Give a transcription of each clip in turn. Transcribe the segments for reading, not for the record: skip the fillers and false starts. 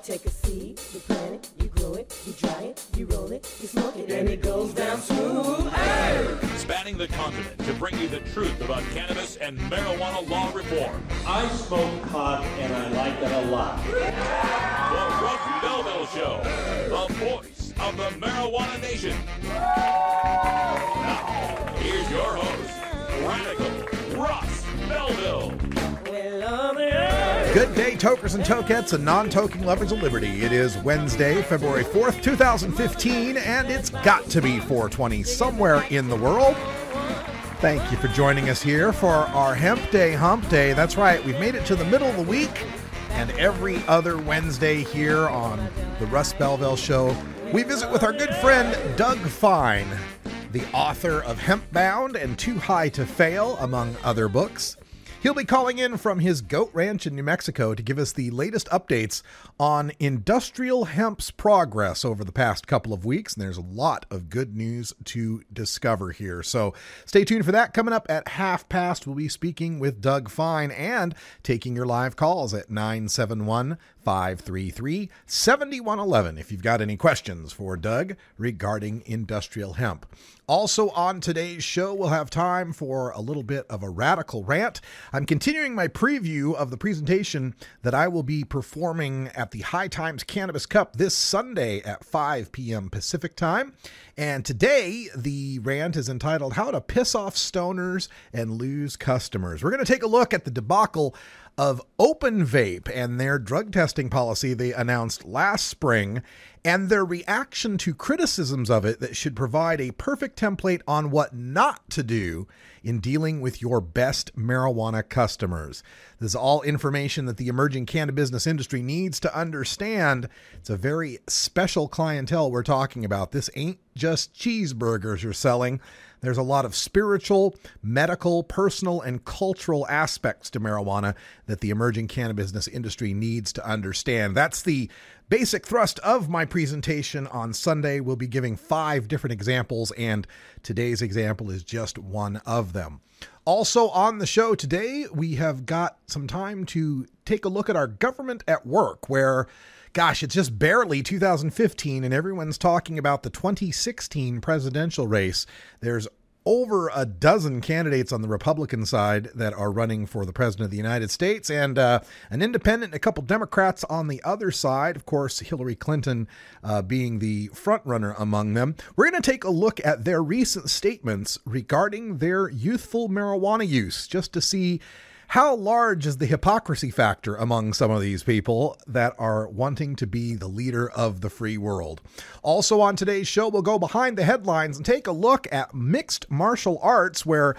take a seed, you plant it, you grow it, you dry it, you roll it, you smoke it, and it goes down smooth. Hey! Spanning the continent to bring you the truth about cannabis and marijuana law reform. I smoke pot and I like it a lot. The Russ Belville Show, the voice of the marijuana nation. Now, here's your host, Radical Russ Belville. Good day, tokers and tokettes and non-toking lovers of liberty. It is Wednesday, February 4th, 2015, and it's got to be 420 somewhere in the world. Thank you for joining us here for our Hemp Day Hump Day. That's right, we've made it to the middle of the week, and every other Wednesday here on the Russ Belville Show, we visit with our good friend Doug Fine, the author of Hempbound and Too High to Fail, among other books. He'll be calling in from his goat ranch in New Mexico to give us the latest updates on industrial hemp's progress over the past couple of weeks. And there's a lot of good news to discover here. So stay tuned for that. Coming up at 1:30, we'll be speaking with Doug Fine and taking your live calls at 971-533-7111 if you've got any questions for Doug regarding industrial hemp. Also on today's show, we'll have time for a little bit of a radical rant. I'm continuing my preview of the presentation that I will be performing at the High Times Cannabis Cup this Sunday at 5 p.m. Pacific time. And today, the rant is entitled, How to Piss Off Stoners and Lose Customers. We're going to take a look at the debacle of Open Vape and their drug testing policy they announced last spring, and their reaction to criticisms of it that should provide a perfect template on what not to do in dealing with your best marijuana customers. This is all information that the emerging cannabis business industry needs to understand. It's a very special clientele we're talking about. This ain't just cheeseburgers you're selling. There's a lot of spiritual, medical, personal, and cultural aspects to marijuana that the emerging cannabis business industry needs to understand. That's the basic thrust of my presentation on Sunday. We'll be giving 5 different examples, and today's example is just one of them. Also on the show today, we have got some time to take a look at our government at work, where gosh, it's just barely 2015 and everyone's talking about the 2016 presidential race. There's over a dozen candidates on the Republican side that are running for the president of the United States, and an independent and a couple Democrats on the other side. Of course, Hillary Clinton being the front runner among them. We're going to take a look at their recent statements regarding their youthful marijuana use, just to see how large is the hypocrisy factor among some of these people that are wanting to be the leader of the free world. Also on today's show, we'll go behind the headlines and take a look at mixed martial arts, where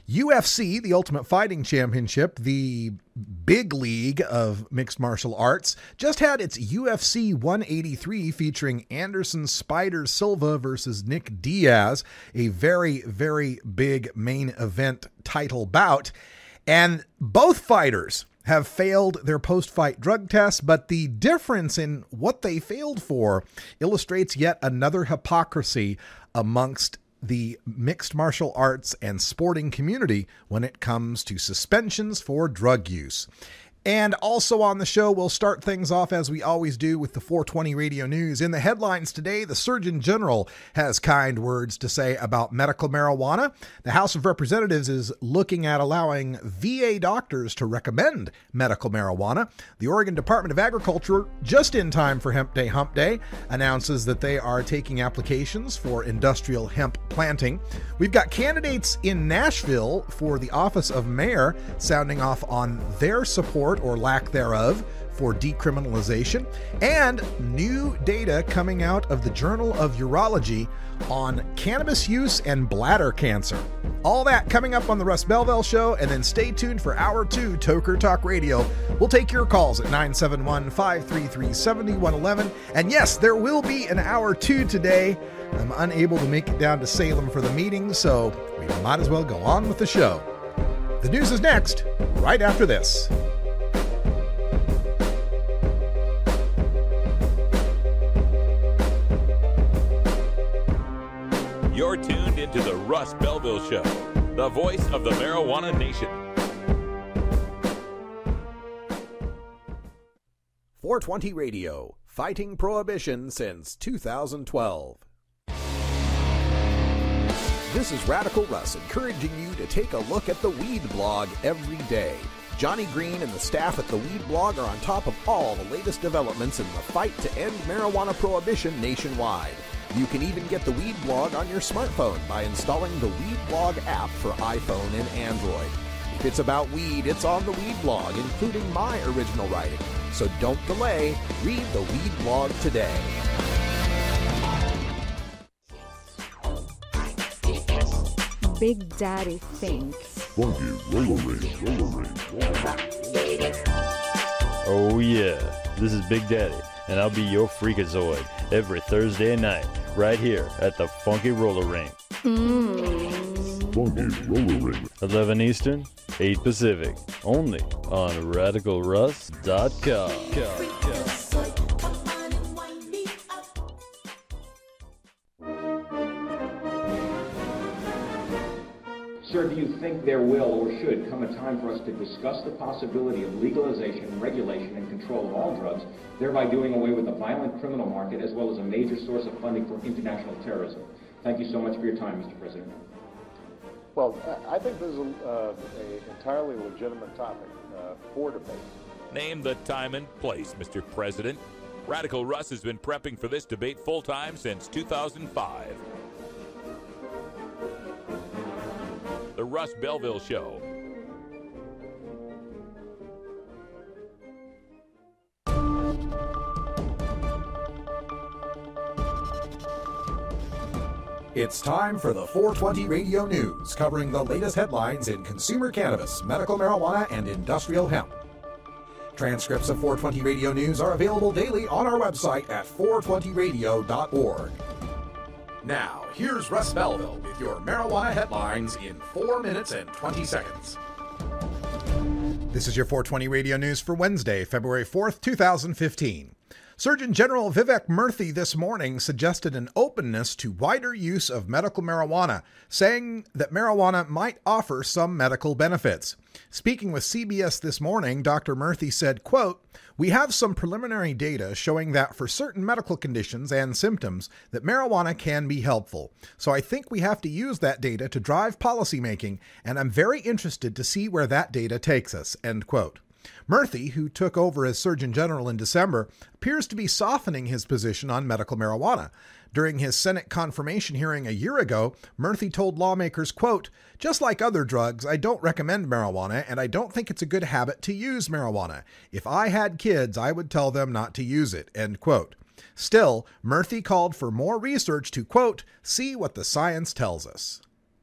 UFC, the Ultimate Fighting Championship, the big league of mixed martial arts, just had its UFC 183 featuring Anderson Spider Silva versus Nick Diaz, a very, very big main event title bout. And both fighters have failed their post-fight drug tests, but the difference in what they failed for illustrates yet another hypocrisy amongst the mixed martial arts and sporting community when it comes to suspensions for drug use. And also on the show, we'll start things off as we always do with the 420 radio news. In the headlines today, the Surgeon General has kind words to say about medical marijuana. The House of Representatives is looking at allowing VA doctors to recommend medical marijuana. The Oregon Department of Agriculture, just in time for Hemp Day Hump Day, announces that they are taking applications for industrial hemp planting. We've got candidates in Nashville for the office of mayor sounding off on their support or lack thereof for decriminalization, and new data coming out of the Journal of Urology on cannabis use and bladder cancer. All that coming up on the Russ Belville Show, and then stay tuned for Hour 2 Toker Talk Radio. We'll take your calls at 971-533-7111. And yes, there will be an Hour 2 today. I'm unable to make it down to Salem for the meeting, so we might as well go on with the show. The news is next, right after this. You're tuned into the Russ Belville Show, the voice of the marijuana nation. 420 Radio, fighting prohibition since 2012. This is Radical Russ encouraging you to take a look at the Weed Blog every day. Johnny Green and the staff at the Weed Blog are on top of all the latest developments in the fight to end marijuana prohibition nationwide. You can even get the Weed Blog on your smartphone by installing the Weed Blog app for iPhone and Android. If it's about weed, it's on the Weed Blog, including my original writing. So don't delay. Read the Weed Blog today. Big Daddy thinks. Funky roller ring. Oh yeah, this is Big Daddy, and I'll be your freakazoid every Thursday night, right here at the Funky Roller Ring. Funky Roller Ring. 11 Eastern, 8 Pacific, only on RadicalRuss.com. Sir, do you think there will or should come a time for us to discuss the possibility of legalization, regulation, and control of all drugs, thereby doing away with the violent criminal market as well as a major source of funding for international terrorism? Thank you so much for your time, Mr. President. Well, I think this is an entirely legitimate topic for debate. Name the time and place, Mr. President. Radical Russ has been prepping for this debate full-time since 2005. The Russ Belville Show. It's time for the 420 Radio News, covering the latest headlines in consumer cannabis, medical marijuana, and industrial hemp. Transcripts of 420 Radio News are available daily on our website at 420radio.org. Now, here's Russ Belville with your marijuana headlines in 4 minutes and 20 seconds. This is your 420 Radio News for Wednesday, February 4th, 2015. Surgeon General Vivek Murthy this morning suggested an openness to wider use of medical marijuana, saying that marijuana might offer some medical benefits. Speaking with CBS this morning, Dr. Murthy said, quote, "We have some preliminary data showing that for certain medical conditions and symptoms that marijuana can be helpful. So I think we have to use that data to drive policymaking, and I'm very interested to see where that data takes us," end quote. Murthy, who took over as Surgeon General in December, appears to be softening his position on medical marijuana. During his Senate confirmation hearing a year ago, Murthy told lawmakers, quote, "Just like other drugs, I don't recommend marijuana, and I don't think it's a good habit to use marijuana. If I had kids, I would tell them not to use it," end quote. Still, Murthy called for more research to, quote, "see what the science tells us."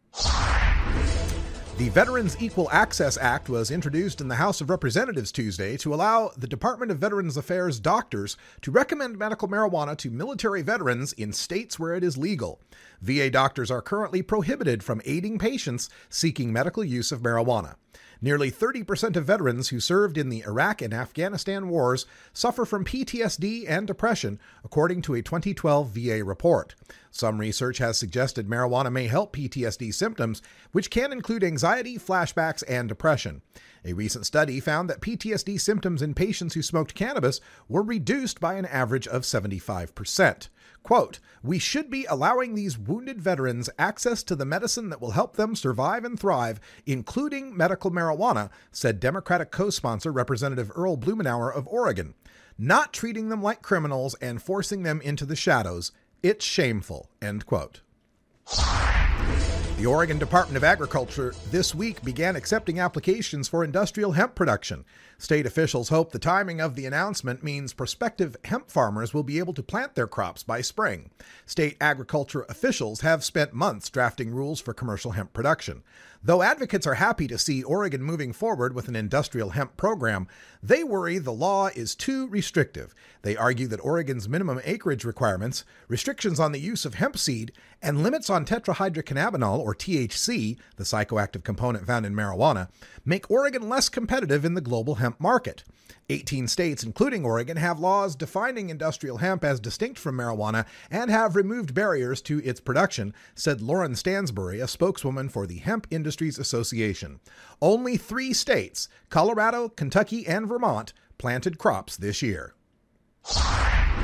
The Veterans Equal Access Act was introduced in the House of Representatives Tuesday to allow the Department of Veterans Affairs doctors to recommend medical marijuana to military veterans in states where it is legal. VA doctors are currently prohibited from aiding patients seeking medical use of marijuana. Nearly 30% of veterans who served in the Iraq and Afghanistan wars suffer from PTSD and depression, according to a 2012 VA report. Some research has suggested marijuana may help PTSD symptoms, which can include anxiety, flashbacks, and depression. A recent study found that PTSD symptoms in patients who smoked cannabis were reduced by an average of 75%. Quote, "We should be allowing these wounded veterans access to the medicine that will help them survive and thrive, including medical marijuana," said Democratic co-sponsor Representative Earl Blumenauer of Oregon. "Not treating them like criminals and forcing them into the shadows. It's shameful," end quote. The Oregon Department of Agriculture this week began accepting applications for industrial hemp production. State officials hope the timing of the announcement means prospective hemp farmers will be able to plant their crops by spring. State agriculture officials have spent months drafting rules for commercial hemp production. Though advocates are happy to see Oregon moving forward with an industrial hemp program, they worry the law is too restrictive. They argue that Oregon's minimum acreage requirements, restrictions on the use of hemp seed, and limits on tetrahydrocannabinol, or THC, the psychoactive component found in marijuana, make Oregon less competitive in the global hemp market. 18 states, including Oregon, have laws defining industrial hemp as distinct from marijuana and have removed barriers to its production, said Lauren Stansbury, a spokeswoman for the Hemp Industries Association. Only 3 states, Colorado, Kentucky, and Vermont, planted crops this year.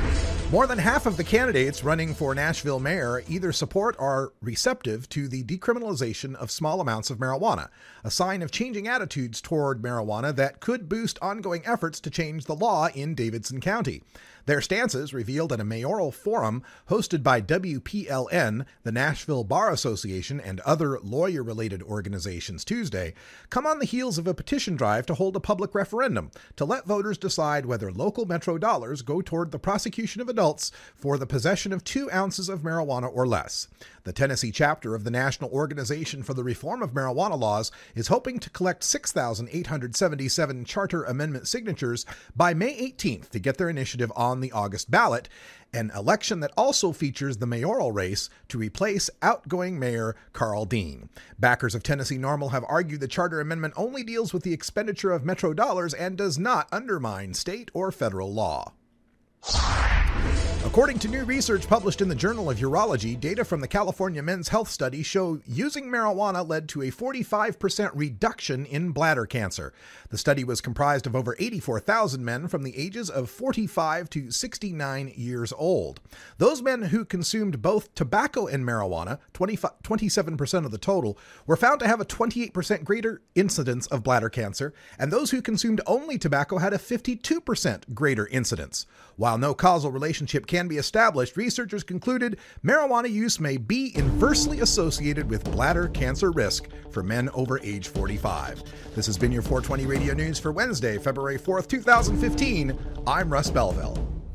More than half of the candidates running for Nashville mayor either support or are receptive to the decriminalization of small amounts of marijuana, a sign of changing attitudes toward marijuana that could boost ongoing efforts to change the law in Davidson County. Their stances, revealed at a mayoral forum hosted by WPLN, the Nashville Bar Association, and other lawyer-related organizations Tuesday, come on the heels of a petition drive to hold a public referendum to let voters decide whether local Metro dollars go toward the prosecution of adults for the possession of 2 ounces of marijuana or less. The Tennessee chapter of the National Organization for the Reform of Marijuana Laws is hoping to collect 6,877 charter amendment signatures by May 18th to get their initiative on the August ballot, an election that also features the mayoral race to replace outgoing Mayor Carl Dean. Backers of Tennessee NORML have argued the charter amendment only deals with the expenditure of Metro dollars and does not undermine state or federal law. According to new research published in the Journal of Urology, data from the California Men's Health Study show using marijuana led to a 45% reduction in bladder cancer. The study was comprised of over 84,000 men from the ages of 45 to 69 years old. Those men who consumed both tobacco and marijuana, 27% of the total, were found to have a 28% greater incidence of bladder cancer, and those who consumed only tobacco had a 52% greater incidence. While no causal relationship can be established, researchers concluded marijuana use may be inversely associated with bladder cancer risk for men over age 45. This has been your 420 Radio News for Wednesday, February 4th, 2015. I'm Russ Belville.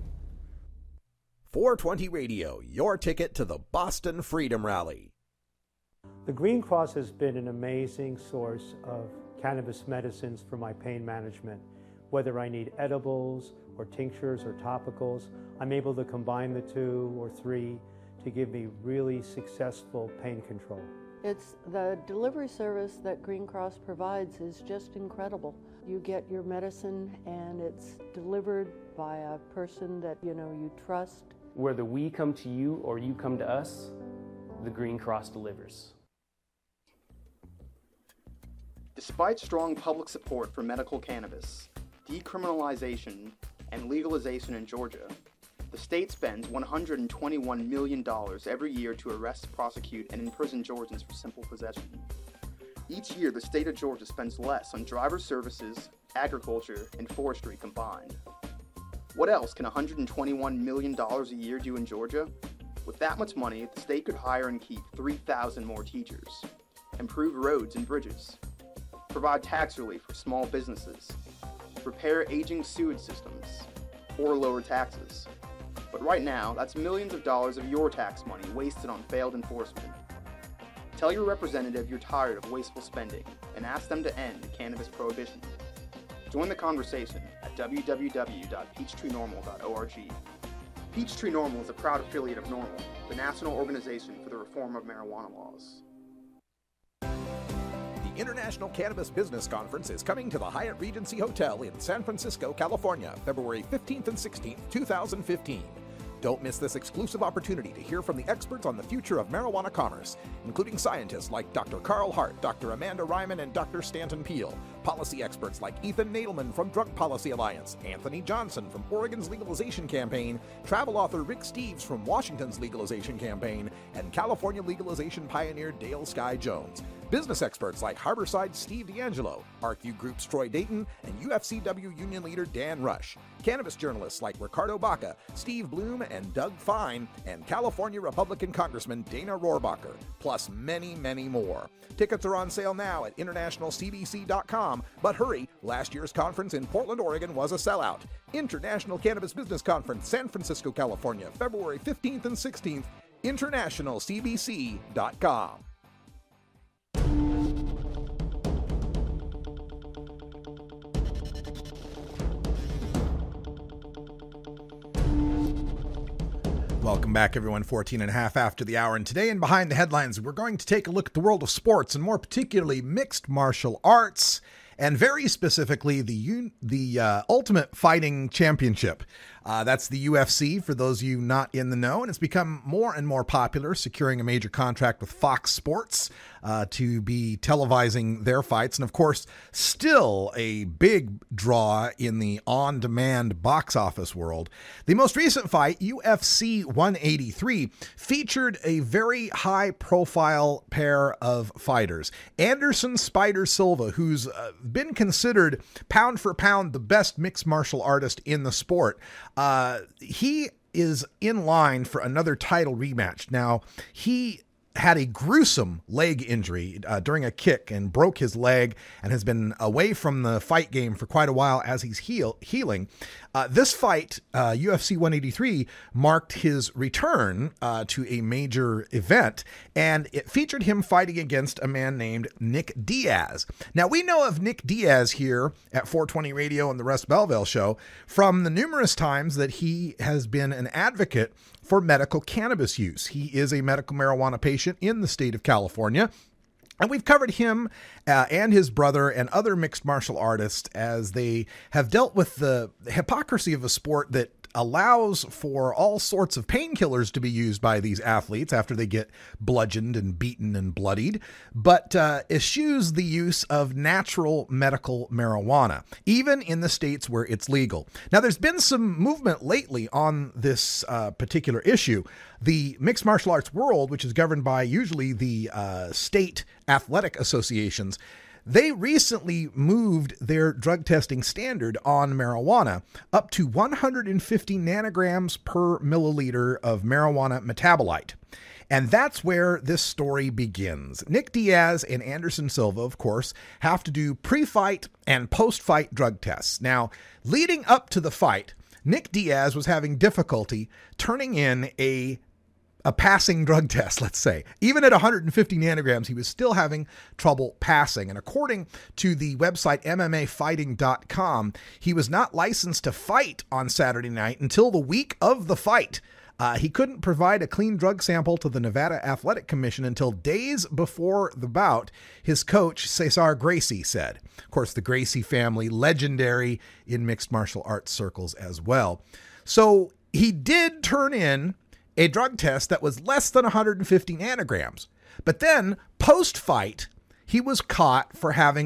420 Radio, your ticket to the Boston Freedom Rally. The Green Cross has been an amazing source of cannabis medicines for my pain management. Whether I need edibles or tinctures or topicals, I'm able to combine the 2 or 3 to give me really successful pain control. It's the delivery service that Green Cross provides is just incredible. You get your medicine and it's delivered by a person that you trust. Whether we come to you or you come to us, the Green Cross delivers. Despite strong public support for medical cannabis, decriminalization, and legalization in Georgia, the state spends $121 million every year to arrest, prosecute, and imprison Georgians for simple possession. Each year, the state of Georgia spends less on driver services, agriculture, and forestry combined. What else can $121 million a year do in Georgia? With that much money, the state could hire and keep 3,000 more teachers, improve roads and bridges, provide tax relief for small businesses, repair aging sewage systems, or lower taxes. But right now, that's millions of dollars of your tax money wasted on failed enforcement. Tell your representative you're tired of wasteful spending and ask them to end cannabis prohibition. Join the conversation at www.peachtreenormal.org. Peachtree NORML is a proud affiliate of NORML, the National Organization for the Reform of Marijuana Laws. The International Cannabis Business Conference is coming to the Hyatt Regency Hotel in San Francisco, California, February 15th and 16th, 2015. Don't miss this exclusive opportunity to hear from the experts on the future of marijuana commerce, including scientists like Dr. Carl Hart, Dr. Amanda Ryman, and Dr. Stanton Peel, policy experts like Ethan Nadelman from Drug Policy Alliance, Anthony Johnson from Oregon's Legalization Campaign, travel author Rick Steves from Washington's Legalization Campaign, and California legalization pioneer Dale Sky Jones. Business experts like Harborside Steve D'Angelo, RQ Group's Troy Dayton, and UFCW Union leader Dan Rush. Cannabis journalists like Ricardo Baca, Steve Bloom, and Doug Fine, and California Republican Congressman Dana Rohrabacher, plus many, many more. Tickets are on sale now at internationalcbc.com, but hurry, last year's conference in Portland, Oregon was a sellout. International Cannabis Business Conference, San Francisco, California, February 15th and 16th, internationalcbc.com. Welcome back, everyone. 14 and a half after the hour. And today in Behind the Headlines, we're going to take a look at the world of sports and more particularly mixed martial arts and very specifically the Ultimate Fighting Championship. That's the UFC, for those of you not in the know, and it's become more and more popular, securing a major contract with Fox Sports to be televising their fights. And of course, still a big draw in the on-demand box office world. The most recent fight, UFC 183, featured a very high-profile pair of fighters. Anderson Spider Silva, who's been considered pound for pound the best mixed martial artist in the sport, he is in line for another title rematch. Now, he had a gruesome leg injury during a kick and broke his leg and has been away from the fight game for quite a while as he's healing. This fight, UFC 183, marked his return to a major event, and it featured him fighting against a man named Nick Diaz. Now, we know of Nick Diaz here at 420 Radio and the Russ Belville Show from the numerous times that he has been an advocate for medical cannabis use. He is a medical marijuana patient in the state of California. And we've covered him and his brother and other mixed martial artists as they have dealt with the hypocrisy of a sport that allows for all sorts of painkillers to be used by these athletes after they get bludgeoned and beaten and bloodied, but eschews the use of natural medical marijuana, even in the states where it's legal. Now, there's been some movement lately on this particular issue. The mixed martial arts world, which is governed by usually the state athletic associations, they recently moved their drug testing standard on marijuana up to 150 nanograms per milliliter of marijuana metabolite. And that's where this story begins. Nick Diaz and Anderson Silva, of course, have to do pre-fight and post-fight drug tests. Now, leading up to the fight, Nick Diaz was having difficulty turning in a passing drug test, let's say. Even at 150 nanograms, he was still having trouble passing. And according to the website MMAfighting.com, he was not licensed to fight on Saturday night until the week of the fight. He couldn't provide a clean drug sample to the Nevada Athletic Commission until days before the bout, his coach, Cesar Gracie, said. Of course, the Gracie family, legendary in mixed martial arts circles as well. So he did turn in a drug test that was less than 150 nanograms. But then, post-fight, he was caught for having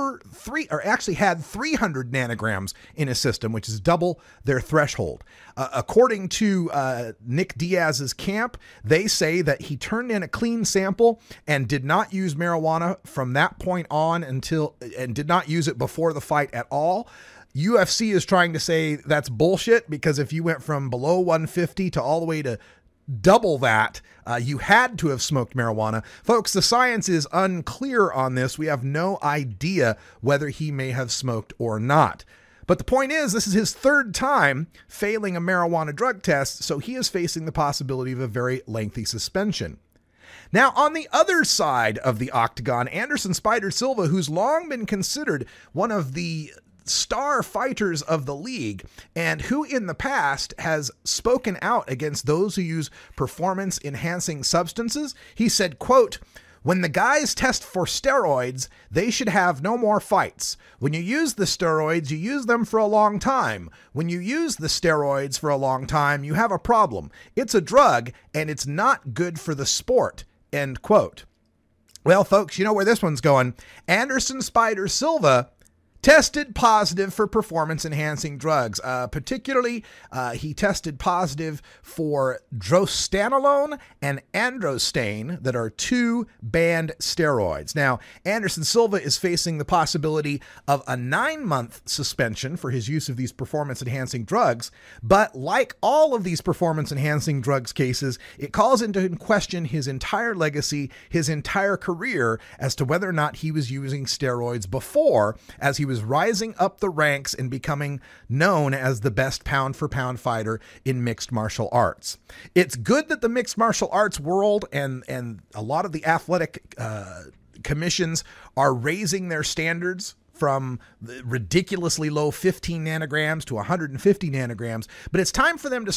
had 300 nanograms in his system, which is double their threshold. According to Nick Diaz's camp, they say that he turned in a clean sample and did not use marijuana from that point on and did not use it before the fight at all. UFC is trying to say that's bullshit, because if you went from below 150 to all the way to double that, you had to have smoked marijuana. Folks, the science is unclear on this. We have no idea whether he may have smoked or not. But the point is, this is his third time failing a marijuana drug test, so he is facing the possibility of a very lengthy suspension. Now, on the other side of the octagon, Anderson Spider Silva, who's long been considered one of the star fighters of the league, and who in the past has spoken out against those who use performance-enhancing substances. He said, quote, "When the guys test for steroids, they should have no more fights. When you use the steroids, you use them for a long time. When you use the steroids for a long time, you have a problem. It's a drug, and it's not good for the sport." End quote. Well, folks, you know where this one's going. Anderson Spider Silva tested positive for performance-enhancing drugs. Particularly, he tested positive for drostanolone and androstane, that are two banned steroids. Now, Anderson Silva is facing the possibility of a 9-month suspension for his use of these performance-enhancing drugs, but like all of these performance-enhancing drugs cases, it calls into question his entire legacy, his entire career, as to whether or not he was using steroids before, as he was rising up the ranks and becoming known as the best pound-for-pound fighter in mixed martial arts. It's good that the mixed martial arts world and a lot of the athletic commissions are raising their standards from the ridiculously low 15 nanograms to 150 nanograms, but it's time for them to start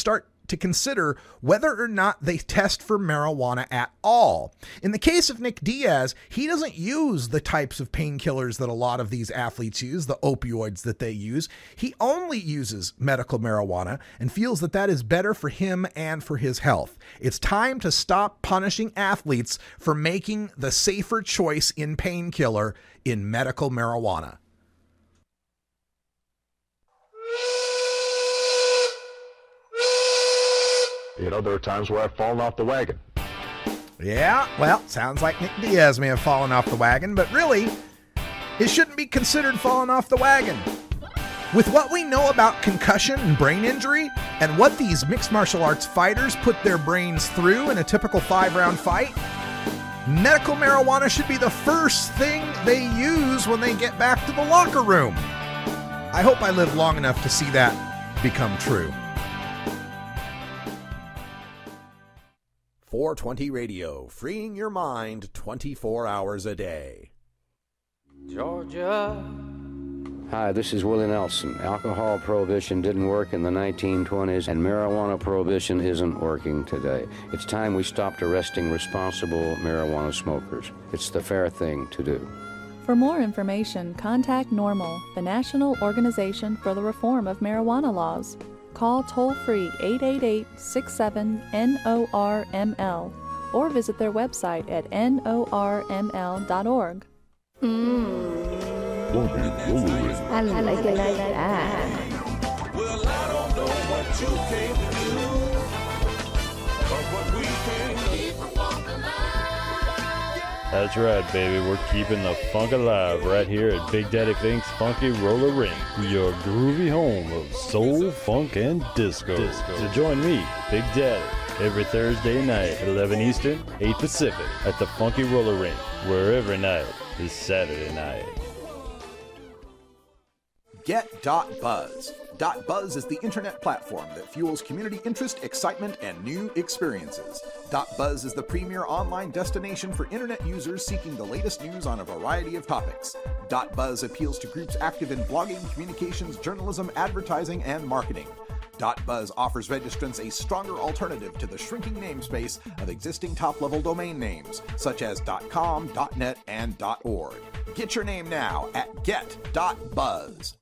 to consider whether or not they test for marijuana at all. In the case of Nick Diaz, he doesn't use the types of painkillers that a lot of these athletes use, the opioids that they use. He only uses medical marijuana and feels that that is better for him and for his health. It's time to stop punishing athletes for making the safer choice in painkiller in medical marijuana. There are times where I've fallen off the wagon. Yeah, well, sounds like Nick Diaz may have fallen off the wagon, but really, it shouldn't be considered falling off the wagon. With what we know about concussion and brain injury, and what these mixed martial arts fighters put their brains through in a typical 5-round fight, medical marijuana should be the first thing they use when they get back to the locker room. I hope I live long enough to see that become true. 420 Radio, freeing your mind 24 hours a day. Georgia. Hi, this is Willie Nelson. Alcohol prohibition didn't work in the 1920s, and marijuana prohibition isn't working today. It's time we stopped arresting responsible marijuana smokers. It's the fair thing to do. For more information, contact NORML, the National Organization for the Reform of Marijuana Laws. Call toll-free 888-67-NORML or visit their website at norml.org. I like it like that. Well, I don't know what you came to do, but what we came to keep the funk alive. That's right, baby. We're keeping the funk alive right here at Big Daddy Fink's Funky Roller Ring, your groovy home of soul, funk, and disco. So join me, Big Daddy, every Thursday night at 11 Eastern, 8 Pacific at the Funky Roller Ring, where every night is Saturday night. Get.Buzz. .Buzz is the internet platform that fuels community interest, excitement, and new experiences. .Buzz is the premier online destination for internet users seeking the latest news on a variety of topics. .Buzz appeals to groups active in blogging, communications, journalism, advertising, and marketing. .Buzz offers registrants a stronger alternative to the shrinking namespace of existing top-level domain names, such as .com, .net, and .org. Get your name now at get.buzz.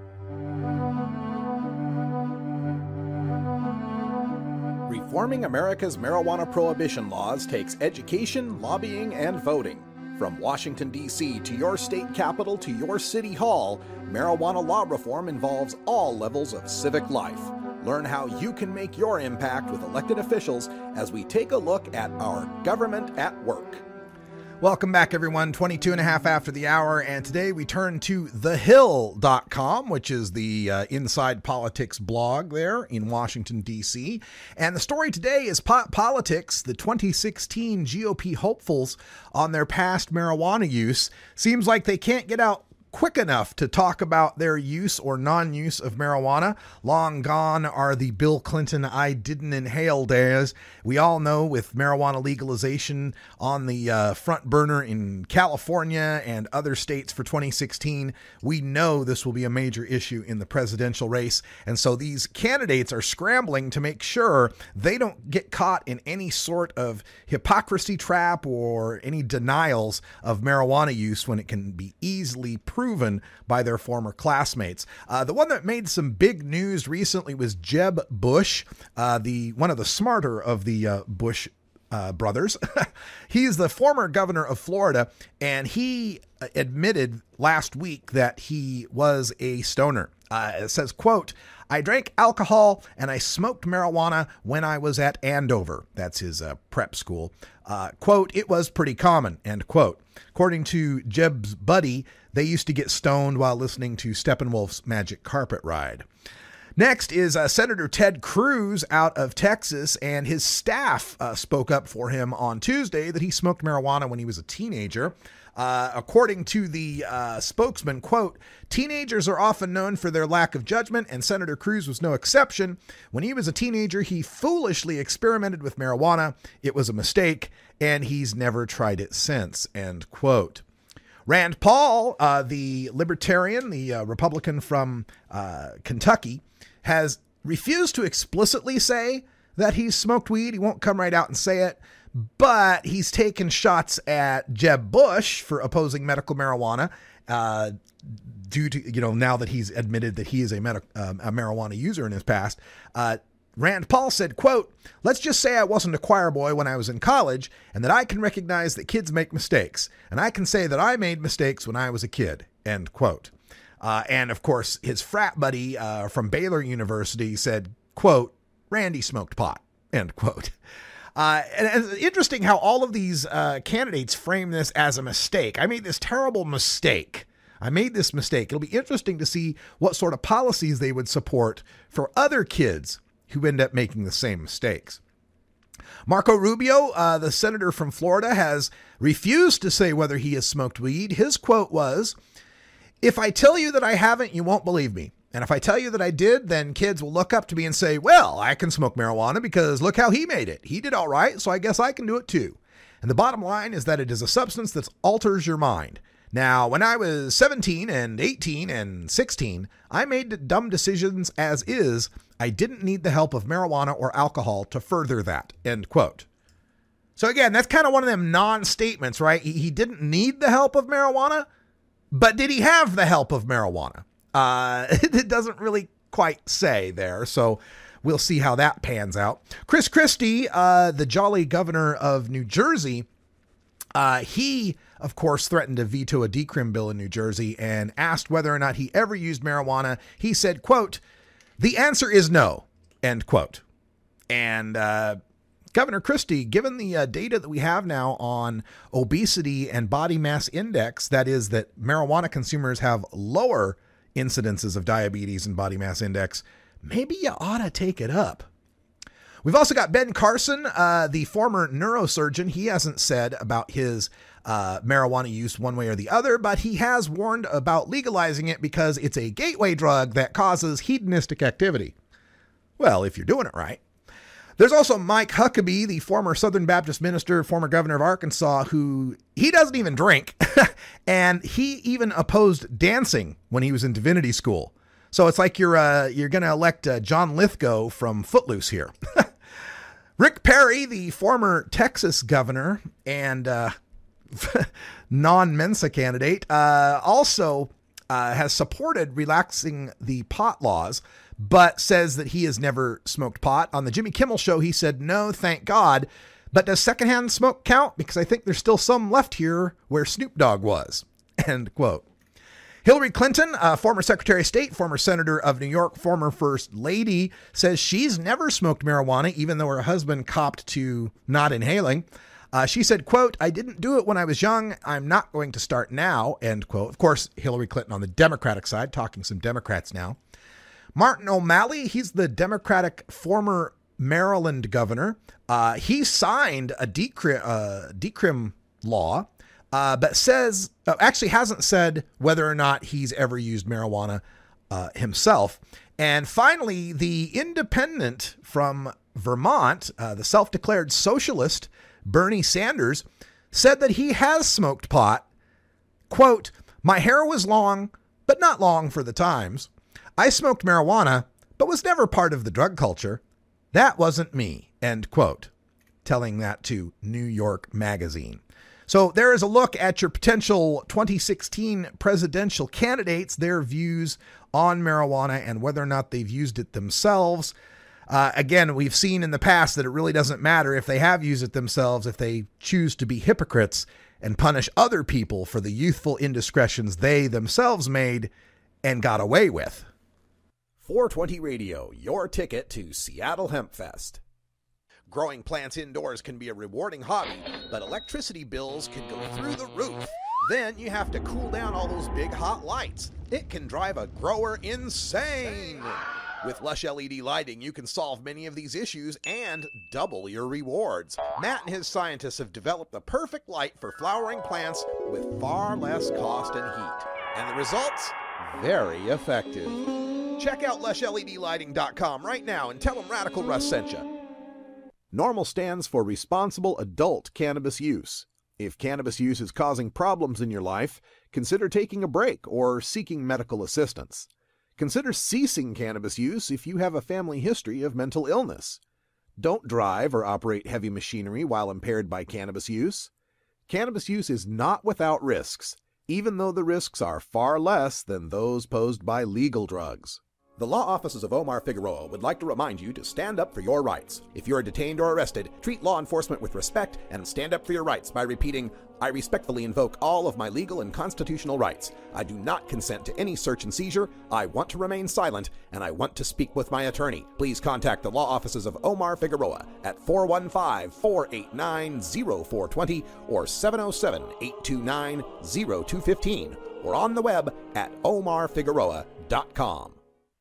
Reforming America's marijuana prohibition laws takes education, lobbying, and voting. From Washington, D.C. to your state capital to your city hall, marijuana law reform involves all levels of civic life. Learn how you can make your impact with elected officials as we take a look at our government at work. Welcome back, everyone. 22 and a half after the hour, and today we turn to thehill.com, which is the inside politics blog there in Washington, D.C. And the story today is politics. The 2016 GOP hopefuls on their past marijuana use seems like they can't get out quick enough to talk about their use or non-use of marijuana. Long gone are the Bill Clinton I didn't inhale days. We all know with marijuana legalization on the front burner in California and other states for 2016, we know this will be a major issue in the presidential race. And so these candidates are scrambling to make sure they don't get caught in any sort of hypocrisy trap or any denials of marijuana use when it can be easily proven by their former classmates. The one that made some big news recently was Jeb Bush, one of the smarter of the Bush brothers. He's the former governor of Florida, and he admitted last week that he was a stoner. It says, quote, "I drank alcohol and I smoked marijuana when I was at Andover." That's his prep school. Quote, "It was pretty common," end quote. According to Jeb's buddy, they used to get stoned while listening to Steppenwolf's Magic Carpet Ride. Next is Senator Ted Cruz out of Texas, and his staff spoke up for him on Tuesday that he smoked marijuana when he was a teenager. According to the spokesman, quote, "Teenagers are often known for their lack of judgment, and Senator Cruz was no exception. When he was a teenager, he foolishly experimented with marijuana. It was a mistake, and he's never tried it since," end quote. Rand Paul, the libertarian, the Republican from Kentucky, has refused to explicitly say that he's smoked weed. He won't come right out and say it, but he's taken shots at Jeb Bush for opposing medical marijuana, due to, now that he's admitted that he is a marijuana user in his past. Rand Paul said, quote, "Let's just say I wasn't a choir boy when I was in college and that I can recognize that kids make mistakes. And I can say that I made mistakes when I was a kid," end quote. And of course, his frat buddy from Baylor University said, quote, "Randy smoked pot," end quote. And it's interesting how all of these candidates frame this as a mistake. I made this terrible mistake. It'll be interesting to see what sort of policies they would support for other kids who end up making the same mistakes. Marco Rubio, the senator from Florida, has refused to say whether he has smoked weed. His quote was, "If I tell you that I haven't, you won't believe me. And if I tell you that I did, then kids will look up to me and say, well, I can smoke marijuana because look how he made it. He did all right, so I guess I can do it too." And the bottom line is that it is a substance that alters your mind. Now, when I was 17 and 18 and 16, I made dumb decisions as is. I didn't need the help of marijuana or alcohol to further that, end quote. So again, that's kind of one of them non-statements, right? He didn't need the help of marijuana, but did he have the help of marijuana? It doesn't really quite say there, so we'll see how that pans out. Chris Christie, the jolly governor of New Jersey, he, of course, threatened to veto a decrim bill in New Jersey and asked whether or not he ever used marijuana. He said, quote, "The answer is no," end quote. And Governor Christie, given the data that we have now on obesity and body mass index, that is that marijuana consumers have lower incidences of diabetes and body mass index, maybe you ought to take it up. We've also got Ben Carson, the former neurosurgeon. He hasn't said about his marijuana use one way or the other, but he has warned about legalizing it because it's a gateway drug that causes hedonistic activity. Well, if you're doing it right. There's also Mike Huckabee, the former Southern Baptist minister, former governor of Arkansas, who he doesn't even drink. And he even opposed dancing when he was in divinity school. So it's like you're going to elect John Lithgow from Footloose here. Rick Perry, the former Texas governor and non-Mensa candidate, also has supported relaxing the pot laws, but says that he has never smoked pot. On the Jimmy Kimmel Show, he said, no, thank God. But does secondhand smoke count? Because I think there's still some left here where Snoop Dogg was, end quote. Hillary Clinton, former Secretary of State, former Senator of New York, former First Lady, says she's never smoked marijuana, even though her husband copped to not inhaling. She said, quote, "I didn't do it when I was young. I'm not going to start now," end quote. Of course, Hillary Clinton on the Democratic side, talking some Democrats now. Martin O'Malley, he's the Democratic former Maryland governor. He signed a decrim law, but says, actually hasn't said whether or not he's ever used marijuana himself. And finally, the independent from Vermont, the self-declared socialist, Bernie Sanders, said that he has smoked pot. Quote, "My hair was long, but not long for the times. I smoked marijuana, but was never part of the drug culture. That wasn't me," end quote. Telling that to New York Magazine. So there is a look at your potential 2016 presidential candidates, their views on marijuana and whether or not they've used it themselves. Again, we've seen in the past that it really doesn't matter if they have used it themselves, if they choose to be hypocrites and punish other people for the youthful indiscretions they themselves made and got away with. 420 Radio, your ticket to Seattle Hemp Fest. Growing plants indoors can be a rewarding hobby, but electricity bills can go through the roof. Then you have to cool down all those big hot lights. It can drive a grower insane. With Lush LED lighting, you can solve many of these issues and double your rewards. Matt and his scientists have developed the perfect light for flowering plants with far less cost and heat. And the results? Very effective. Check out LushLEDlighting.com right now and tell them Radical Russ sent you. NORML stands for Responsible Adult Cannabis Use. If cannabis use is causing problems in your life, consider taking a break or seeking medical assistance. Consider ceasing cannabis use if you have a family history of mental illness. Don't drive or operate heavy machinery while impaired by cannabis use. Cannabis use is not without risks, even though the risks are far less than those posed by legal drugs. The law offices of Omar Figueroa would like to remind you to stand up for your rights. If you are detained or arrested, treat law enforcement with respect and stand up for your rights by repeating, "I respectfully invoke all of my legal and constitutional rights. I do not consent to any search and seizure. I want to remain silent, and I want to speak with my attorney." Please contact the law offices of Omar Figueroa at 415-489-0420 or 707-829-0215 or on the web at omarfigueroa.com.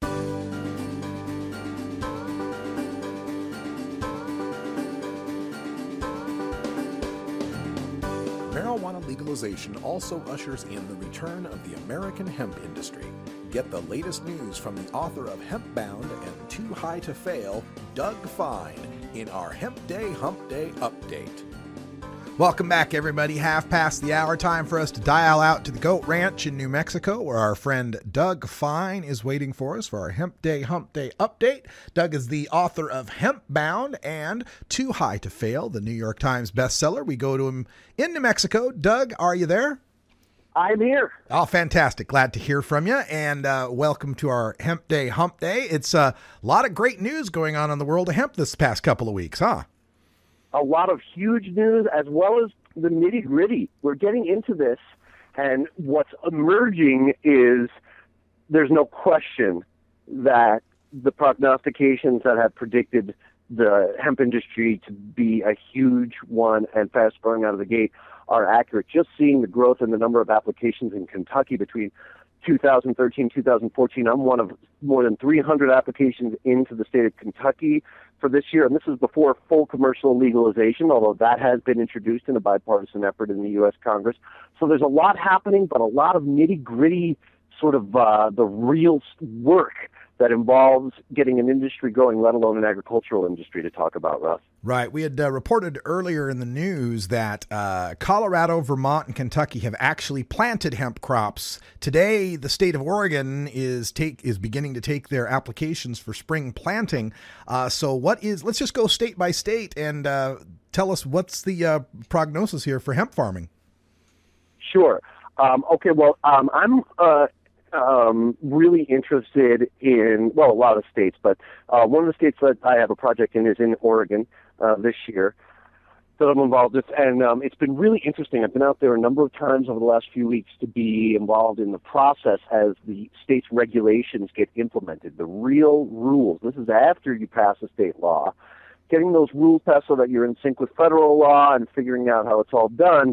Marijuana legalization also ushers in the return of the American hemp industry. Get the latest news from the author of Hempbound and Too High to Fail, Doug Fine, in our Hemp Day Hump Day Update. Welcome back, everybody. Half past the hour, time for us to dial out to the Goat Ranch in New Mexico, where our friend Doug Fine is waiting for us for our Hemp Day Hump Day Update. Doug is the author of Hempbound and Too High to Fail, the New York Times bestseller. We go to him in New Mexico. Doug, are you there? I'm here. Oh, fantastic. Glad to hear from you. And welcome to our Hemp Day Hump Day. It's a lot of great news going on in the world of hemp this past couple of weeks, huh? A lot of huge news as well as the nitty-gritty. We're getting into this, and what's emerging is there's no question that the prognostications that have predicted the hemp industry to be a huge one and fast-growing out of the gate are accurate. Just seeing the growth in the number of applications in Kentucky between 2013, 2014, I'm one of more than 300 applications into the state of Kentucky for this year, and this is before full commercial legalization, although that has been introduced in a bipartisan effort in the U.S. Congress. So there's a lot happening, but a lot of nitty-gritty sort of the real work that involves getting an industry going, let alone an agricultural industry, to talk about, Russ. Right. We had reported earlier in the news that Colorado, Vermont, and Kentucky have actually planted hemp crops. Today, the state of Oregon is beginning to take their applications for spring planting. Let's just go state by state and tell us what's the prognosis here for hemp farming. Sure. Okay. Well, I'm really interested in, well, a lot of states, but one of the states that I have a project in is in Oregon this year that I'm involved with, and it's been really interesting. I've been out there a number of times over the last few weeks to be involved in the process as the state's regulations get implemented, the real rules. This is after you pass a state law. Getting those rules passed so that you're in sync with federal law and figuring out how it's all done,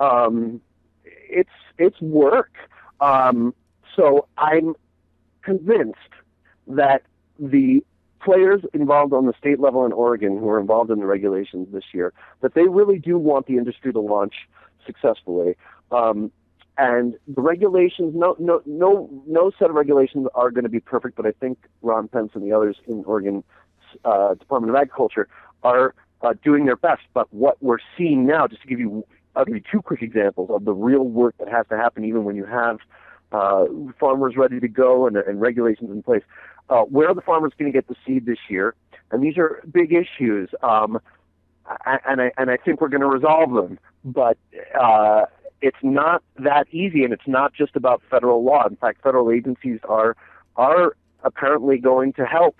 it's work. So I'm convinced that the players involved on the state level in Oregon who are involved in the regulations this year, that they really do want the industry to launch successfully. And the regulations, no set of regulations are going to be perfect, but I think Ron Pence and the others in Oregon Department of Agriculture are doing their best. But what we're seeing now, just to give you, I'll give you two quick examples of the real work that has to happen even when you have farmers ready to go and regulations in place. Where are the farmers going to get the seed this year? And these are big issues, and I think we're going to resolve them. But it's not that easy, and it's not just about federal law. In fact, federal agencies are apparently going to help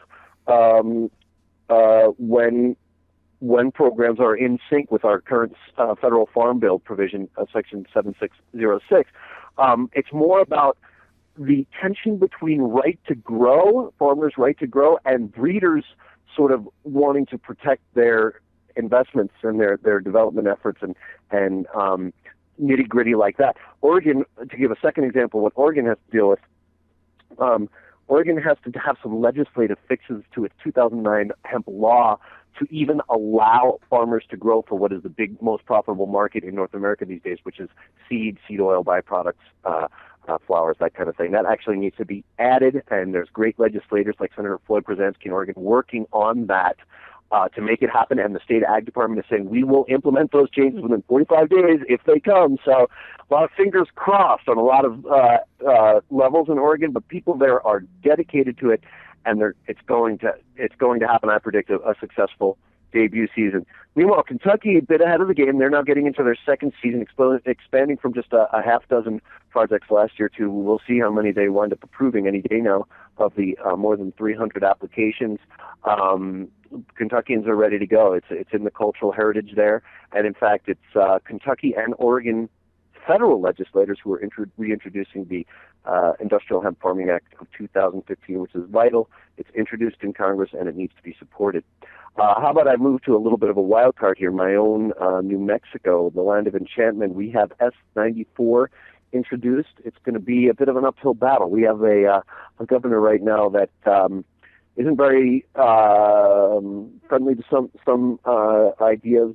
when programs are in sync with our current federal farm bill provision, Section 7606. It's more about the tension between right to grow, farmers' right to grow, and breeders sort of wanting to protect their investments and their development efforts and nitty-gritty like that. Oregon, to give a second example, what Oregon has to deal with, Oregon has to have some legislative fixes to its 2009 hemp law to even allow farmers to grow for what is the big, most profitable market in North America these days, which is seed oil byproducts, flowers, that kind of thing. That actually needs to be added, and there's great legislators like Senator Floyd Prozanski in Oregon working on that to make it happen, and the state ag department is saying we will implement those changes within 45 days if they come. So a lot of fingers crossed on a lot of levels in Oregon, but people there are dedicated to it, and it's going to happen. I predict a successful debut season. Meanwhile, Kentucky, a bit ahead of the game. They're now getting into their second season, expanding from just a half dozen projects last year to, we'll see how many they wind up approving any day now of the more than 300 applications. Kentuckians are ready to go. It's in the cultural heritage there. And in fact, it's Kentucky and Oregon federal legislators who are reintroducing the Industrial Hemp Farming Act of 2015, which is vital. It's introduced in Congress, and it needs to be supported. How about I move to a little bit of a wild card here? My own New Mexico, the land of enchantment. We have S94 introduced. It's going to be a bit of an uphill battle. We have a governor right now that isn't very friendly to some ideas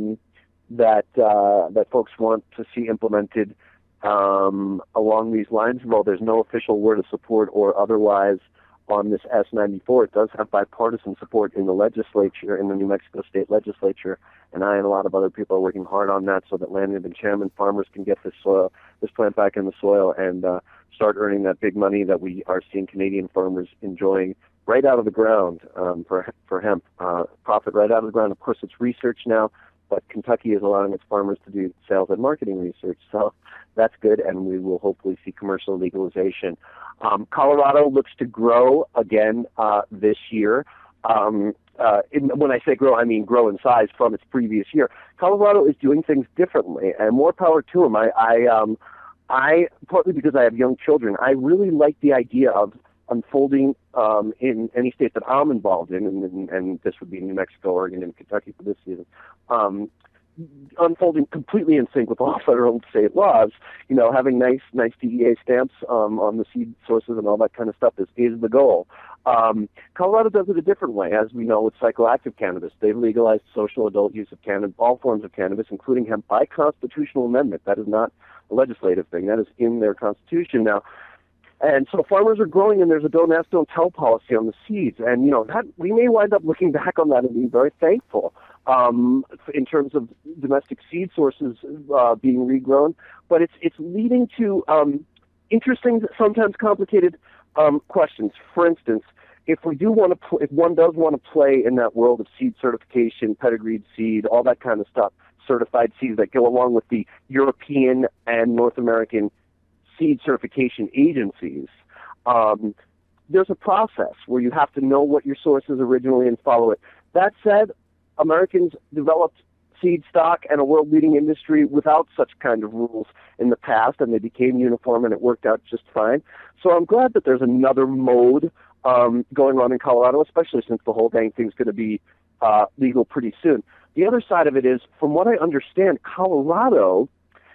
that folks want to see implemented along these lines. Well, there's no official word of support or otherwise on this S94. It does have bipartisan support in the legislature, in the New Mexico State Legislature, and I and a lot of other people are working hard on that so that land of enchantment farmers can get this plant back in the soil and start earning that big money that we are seeing Canadian farmers enjoying right out of the ground for hemp. Profit right out of the ground. Of course, it's research now, but Kentucky is allowing its farmers to do sales and marketing research, so that's good, and we will hopefully see commercial legalization. Colorado looks to grow again this year. When I say grow, I mean grow in size from its previous year. Colorado is doing things differently, and more power to them. I partly because I have young children, I really like the idea of unfolding in any state that I'm involved in, and this would be New Mexico, Oregon, and Kentucky for this season, unfolding completely in sync with all federal and state laws. You know, having nice DEA stamps on the seed sources and all that kind of stuff is the goal. Colorado does it a different way, as we know with psychoactive cannabis. They've legalized social adult use of cannabis, all forms of cannabis, including hemp, by constitutional amendment. That is not a legislative thing. That is in their constitution now. And so farmers are growing, and there's a don't ask, don't tell policy on the seeds. And, you know, that we may wind up looking back on that and being very thankful in terms of domestic seed sources being regrown. But it's leading to interesting, sometimes complicated questions. For instance, if one does want to play in that world of seed certification, pedigreed seed, all that kind of stuff, certified seeds that go along with the European and North American seed certification agencies, there's a process where you have to know what your source is originally and follow it. That said, Americans developed seed stock and a world-leading industry without such kind of rules in the past, and they became uniform, and it worked out just fine. So I'm glad that there's another mode going on in Colorado, especially since the whole dang thing's going to be legal pretty soon. The other side of it is, from what I understand, Colorado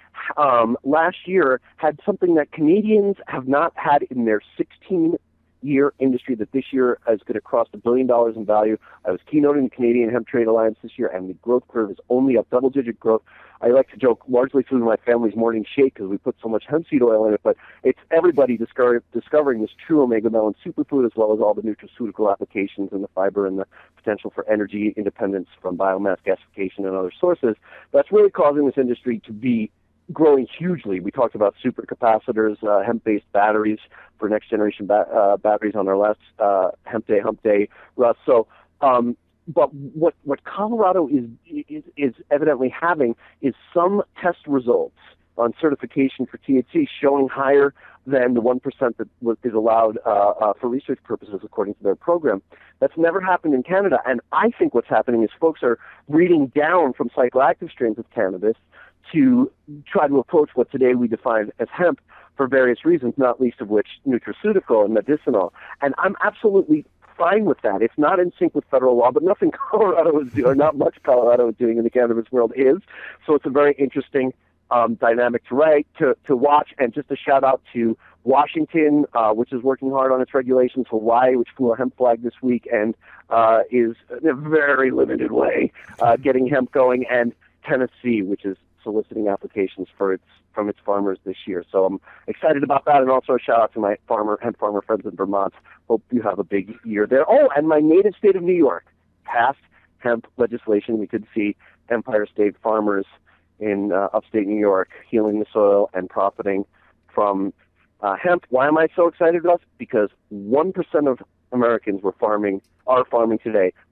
last year had something that Canadians have not had in their 16-year industry that this year is going to cross $1 billion in value. I was keynoting the Canadian Hemp Trade Alliance this year, and the growth curve is only up double-digit growth. I like to joke largely through my family's morning shake because we put so much hemp seed oil in it, but it's everybody discovering this true omega melon superfood, as well as all the nutraceutical applications and the fiber and the potential for energy independence from biomass gasification and other sources. That's really causing this industry to be growing hugely. We talked about supercapacitors, hemp-based batteries for next-generation batteries on our last Hemp Day, Russ. So, but what Colorado is evidently having is some test results on certification for THC showing higher than the 1% that is allowed for research purposes according to their program. That's never happened in Canada, and I think what's happening is folks are reading down from psychoactive strains of cannabis to try to approach what today we define as hemp for various reasons, not least of which nutraceutical and medicinal. And I'm absolutely fine with that. It's not in sync with federal law, but nothing Colorado is doing, or not much Colorado is doing in the cannabis world is. So it's a very interesting dynamic to watch. And just a shout out to Washington, which is working hard on its regulations, Hawaii, which flew a hemp flag this week and is in a very limited way getting hemp going, and Tennessee, which is soliciting applications from its farmers this year. So I'm excited about that, and also a shout out to my hemp farmer friends in Vermont. Hope you have a big year there. Oh, and my native state of New York passed hemp legislation. We could see Empire State farmers in upstate New York healing the soil and profiting from hemp. Why am I so excited about it? Because 1% of Americans are farming today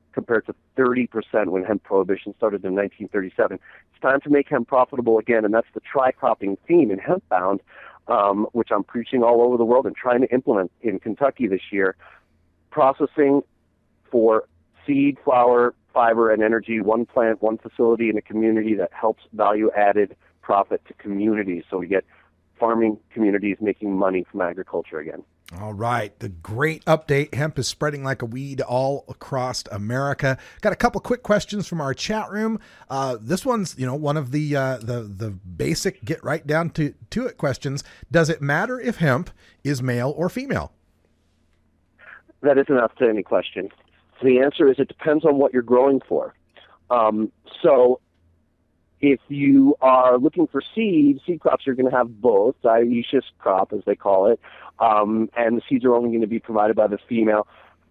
compared to 30% when hemp prohibition started in 1937. It's time to make hemp profitable again, and that's the tri-cropping theme in Hempbound, which I'm preaching all over the world and trying to implement in Kentucky this year. Processing for seed, flower, fiber, and energy, one plant, one facility in a community that helps value-added profit to communities. So we get farming communities making money from agriculture again. All right. The great update. Hemp is spreading like a weed all across America. Got a couple quick questions from our chat room. This one's, one of the basic get right down to it questions. Does it matter if hemp is male or female? That isn't up to any question. The answer is it depends on what you're growing for. So if you are looking for seed crops, you're going to have both, dioecious crop, as they call it, and the seeds are only going to be provided by the female.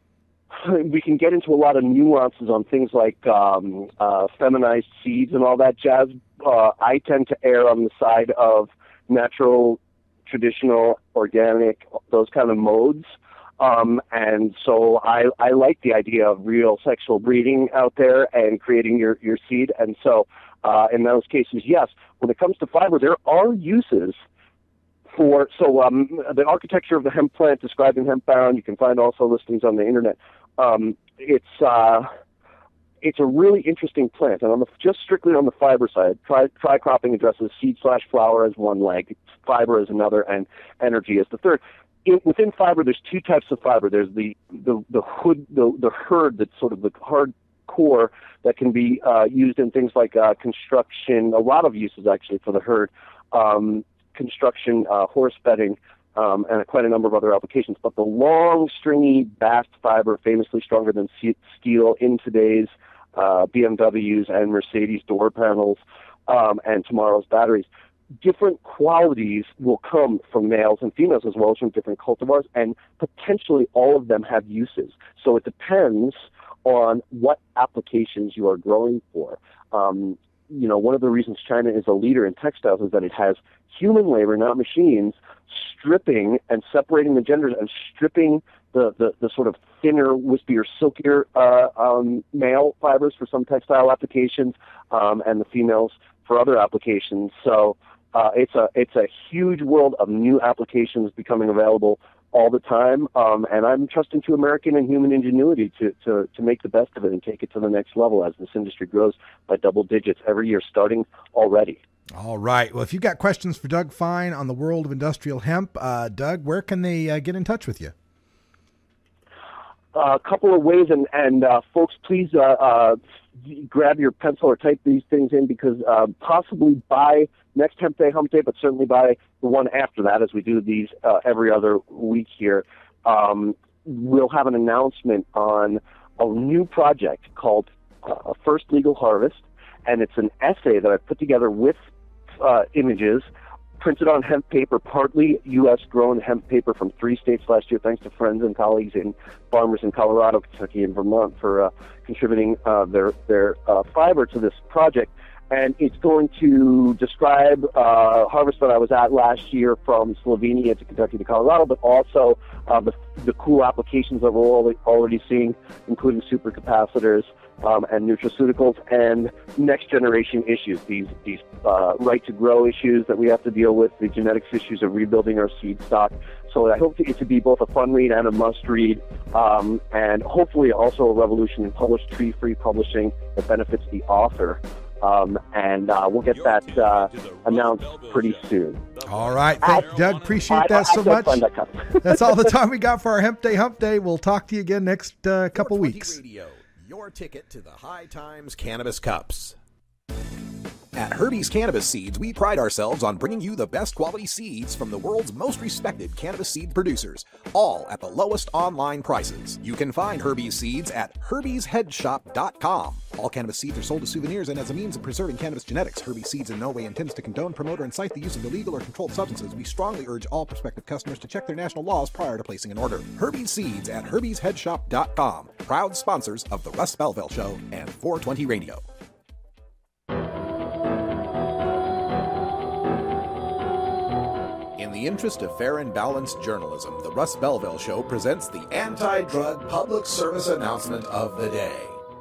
We can get into a lot of nuances on things like feminized seeds and all that jazz. I tend to err on the side of natural, traditional, organic, those kind of modes. And so I like the idea of real sexual breeding out there and creating your seed. And so in those cases, yes. When it comes to fiber, there are uses for, the architecture of the hemp plant described in Hempbound, you can find also listings on the internet. It's a really interesting plant, and just strictly on the fiber side, tri-cropping addresses seed/flower as one leg, fiber as another, and energy as the third. Within fiber, there's two types of fiber. There's the hurd, that's sort of the hard core that can be used in things like construction. A lot of uses actually for the hurd, construction, horse bedding, and quite a number of other applications. But the long, stringy, bast fiber, famously stronger than steel in today's BMWs and Mercedes door panels and tomorrow's batteries. Different qualities will come from males and females as well as from different cultivars, and potentially all of them have uses. So it depends on what applications you are growing for. One of the reasons China is a leader in textiles is that it has human labor, not machines, stripping and separating the genders and stripping the sort of thinner, wispier, silkier male fibers for some textile applications, and the females for other applications. So it's a huge world of new applications becoming available all the time, and I'm trusting to American and human ingenuity to make the best of it and take it to the next level as this industry grows by double digits every year, starting already. All right. Well, if you've got questions for Doug Fine on the world of industrial hemp, Doug, where can they get in touch with you? A couple of ways, and folks, please grab your pencil or type these things in, because possibly by next Hemp Day, Hump Day, but certainly by the one after that, as we do these every other week here, we'll have an announcement on a new project called First Legal Harvest, and it's an essay that I put together with images printed on hemp paper, partly U.S.-grown hemp paper from 3 states last year, thanks to friends and colleagues and farmers in Colorado, Kentucky, and Vermont for contributing their fiber to this project. And it's going to describe harvest that I was at last year from Slovenia to Kentucky to Colorado, but also the cool applications that we're already seeing, including supercapacitors and nutraceuticals and next generation issues, these right to grow issues that we have to deal with, the genetics issues of rebuilding our seed stock. So I hope it to be both a fun read and a must read, and hopefully also a revolution in published tree-free publishing that benefits the author. And we'll get that announced pretty soon. All right, Doug, appreciate that so much. That's all the time we got for our Hemp Day Hump Day. We'll talk to you again next couple weeks. Radio, your ticket to the High Times Cannabis Cups. At Herbie's Cannabis Seeds, we pride ourselves on bringing you the best quality seeds from the world's most respected cannabis seed producers, all at the lowest online prices. You can find Herbie's seeds at herbiesheadshop.com. All cannabis seeds are sold as souvenirs and as a means of preserving cannabis genetics. Herbie's Seeds in no way intends to condone, promote, or incite the use of illegal or controlled substances. We strongly urge all prospective customers to check their national laws prior to placing an order. Herbie's Seeds at herbiesheadshop.com. Proud sponsors of The Russ Belville Show and 420 Radio. In the interest of fair and balanced journalism, the Russ Belville Show presents the anti-drug public service announcement of the day.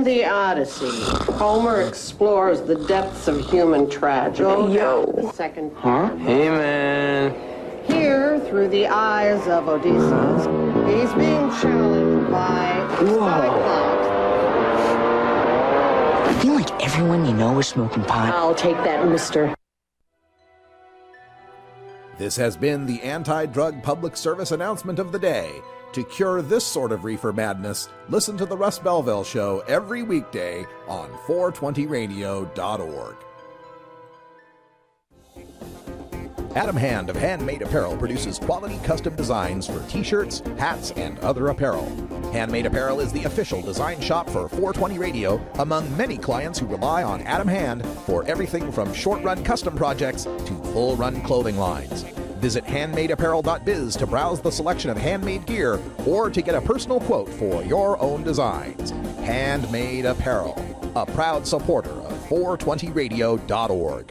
the Odyssey, Homer explores the depths of human tragedy. The second part. Hey, man. Here, through the eyes of Odysseus, he's being challenged by Cyclops. I feel like everyone you know is smoking pot. I'll take that, mister. This has been the anti-drug public service announcement of the day. To cure this sort of reefer madness, listen to The Russ Belville Show every weekday on 420radio.org. Adam Hand of Handmade Apparel produces quality custom designs for t-shirts, hats, and other apparel. Handmade Apparel is the official design shop for 420 Radio among many clients who rely on Adam Hand for everything from short-run custom projects to full-run clothing lines. Visit handmadeapparel.biz to browse the selection of handmade gear or to get a personal quote for your own designs. Handmade Apparel, a proud supporter of 420radio.org.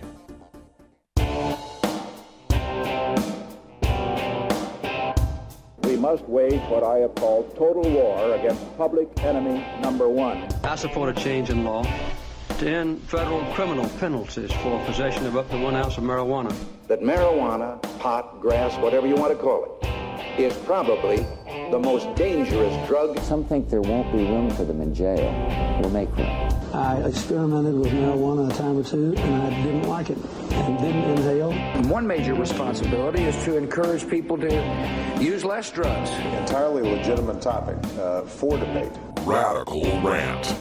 We must wage what I have called total war against public enemy number one. I support a change in law to end federal criminal penalties for possession of up to 1 ounce of marijuana. That marijuana, pot, grass, whatever you want to call it, is probably the most dangerous drug. Some think there won't be room for them in jail. We'll make room. I experimented with marijuana a time or two, and I didn't like it and didn't inhale. One major responsibility is to encourage people to use less drugs. Entirely legitimate topic for debate. Radical Rant.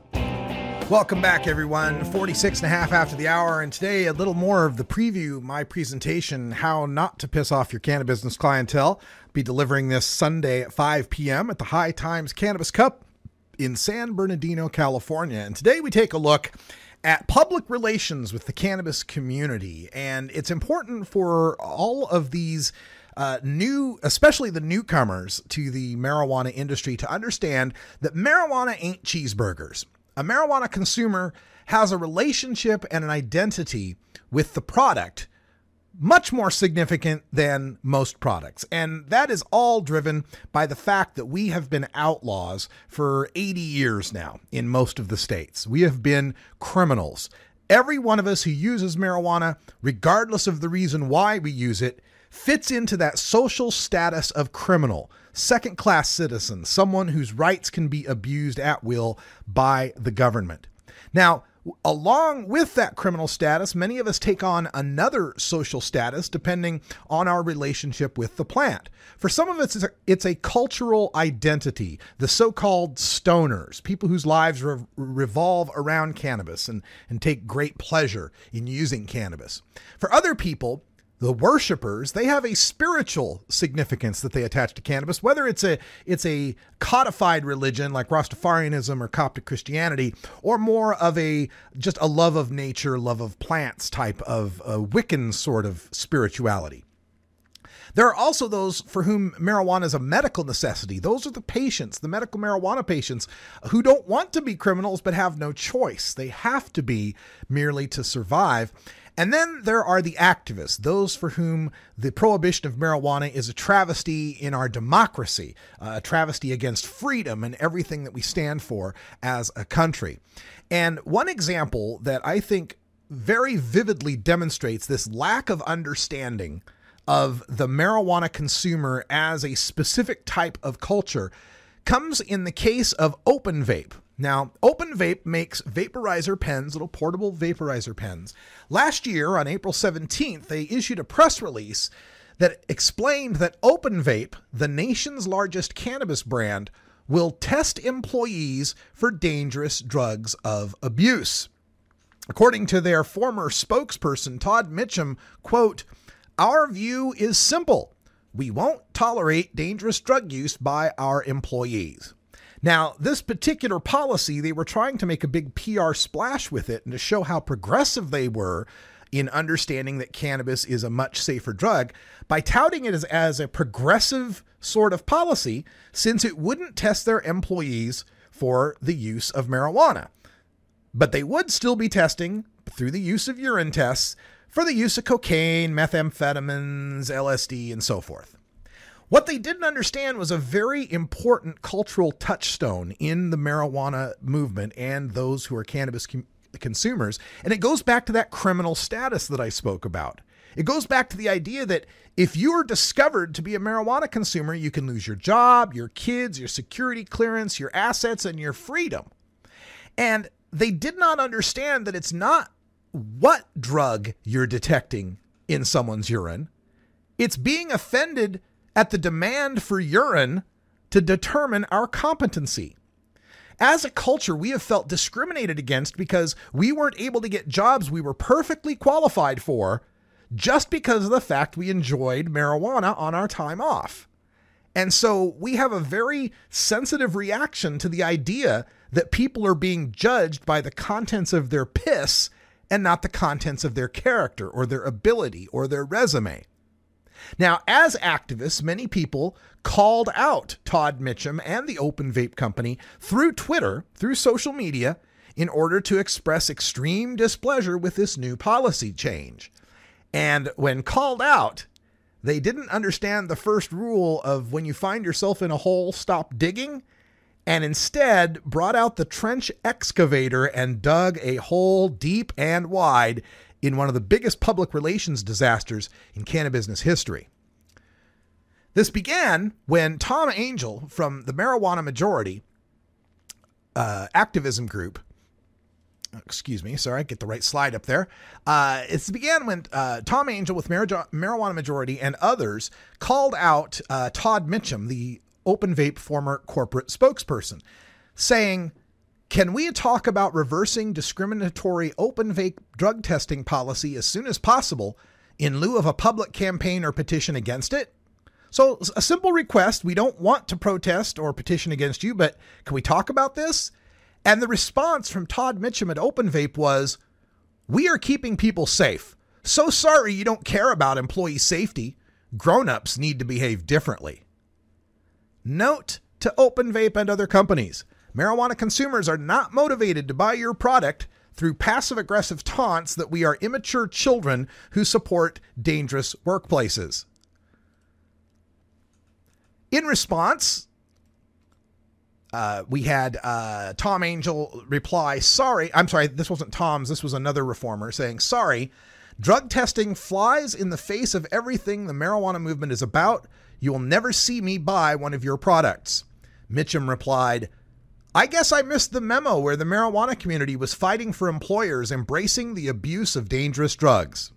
Welcome back, everyone. 46 and a half after the hour, and today a little more of the preview, my presentation, How Not to Piss Off Your Cannabis Clientele. I'll be delivering this Sunday at 5 p.m. at the High Times Cannabis Cup in San Bernardino, California. And today we take a look at public relations with the cannabis community. And it's important for all of these especially the newcomers to the marijuana industry, to understand that marijuana ain't cheeseburgers. A marijuana consumer has a relationship and an identity with the product much more significant than most products. And that is all driven by the fact that we have been outlaws for 80 years now in most of the states. We have been criminals. Every one of us who uses marijuana, regardless of the reason why we use it, fits into that social status of criminal, second-class citizen, someone whose rights can be abused at will by the government. Now, along with that criminal status, many of us take on another social status depending on our relationship with the plant. For some of us, it's a cultural identity, the so-called stoners, people whose lives revolve around cannabis and take great pleasure in using cannabis. For other people, the worshipers, they have a spiritual significance that they attach to cannabis, whether it's a codified religion like Rastafarianism or Coptic Christianity, or more of just a love of nature, love of plants type of Wiccan sort of spirituality. There are also those for whom marijuana is a medical necessity. Those are the patients, the medical marijuana patients, who don't want to be criminals but have no choice. They have to be merely to survive. And then there are the activists, those for whom the prohibition of marijuana is a travesty in our democracy, a travesty against freedom and everything that we stand for as a country. And one example that I think very vividly demonstrates this lack of understanding of the marijuana consumer as a specific type of culture comes in the case of Open Vape. Now, Open Vape makes vaporizer pens, little portable vaporizer pens. Last year, on April 17th, they issued a press release that explained that Open Vape, the nation's largest cannabis brand, will test employees for dangerous drugs of abuse. According to their former spokesperson, Todd Mitchum, quote, "Our view is simple. We won't tolerate dangerous drug use by our employees." Now, this particular policy, they were trying to make a big PR splash with it and to show how progressive they were in understanding that cannabis is a much safer drug by touting it as a progressive sort of policy, since it wouldn't test their employees for the use of marijuana. But they would still be testing through the use of urine tests for the use of cocaine, methamphetamines, LSD, and so forth. What they didn't understand was a very important cultural touchstone in the marijuana movement and those who are cannabis consumers. And it goes back to that criminal status that I spoke about. It goes back to the idea that if you are discovered to be a marijuana consumer, you can lose your job, your kids, your security clearance, your assets, and your freedom. And they did not understand that it's not what drug you're detecting in someone's urine. It's being offended at the demand for urine to determine our competency. As a culture, we have felt discriminated against because we weren't able to get jobs we were perfectly qualified for just because of the fact we enjoyed marijuana on our time off. And so we have a very sensitive reaction to the idea that people are being judged by the contents of their piss and not the contents of their character or their ability or their resume. Now, as activists, many people called out Todd Mitchum and the Open Vape Company through Twitter, through social media, in order to express extreme displeasure with this new policy change. And when called out, they didn't understand the first rule of when you find yourself in a hole, stop digging, and instead brought out the trench excavator and dug a hole deep and wide in one of the biggest public relations disasters in cannabis history. This began when Tom Angel from the Marijuana Majority activism group, get the right slide up there. It began when Tom Angel with Marijuana Majority and others called out Todd Mitchum, the Open Vape former corporate spokesperson, saying, "Can we talk about reversing discriminatory open vape drug testing policy as soon as possible in lieu of a public campaign or petition against it?" So a simple request. We don't want to protest or petition against you, but can we talk about this? And the response from Todd Mitchum at Open Vape was, "We are keeping people safe. So sorry you don't care about employee safety. Grown-ups need to behave differently." Note to Open Vape and other companies: marijuana consumers are not motivated to buy your product through passive-aggressive taunts that we are immature children who support dangerous workplaces. In response, we had Tom Angel reply, this wasn't Tom's, this was another reformer saying, "Sorry, drug testing flies in the face of everything the marijuana movement is about. You will never see me buy one of your products." Mitchum replied, "I guess I missed the memo where the marijuana community was fighting for employers embracing the abuse of dangerous drugs."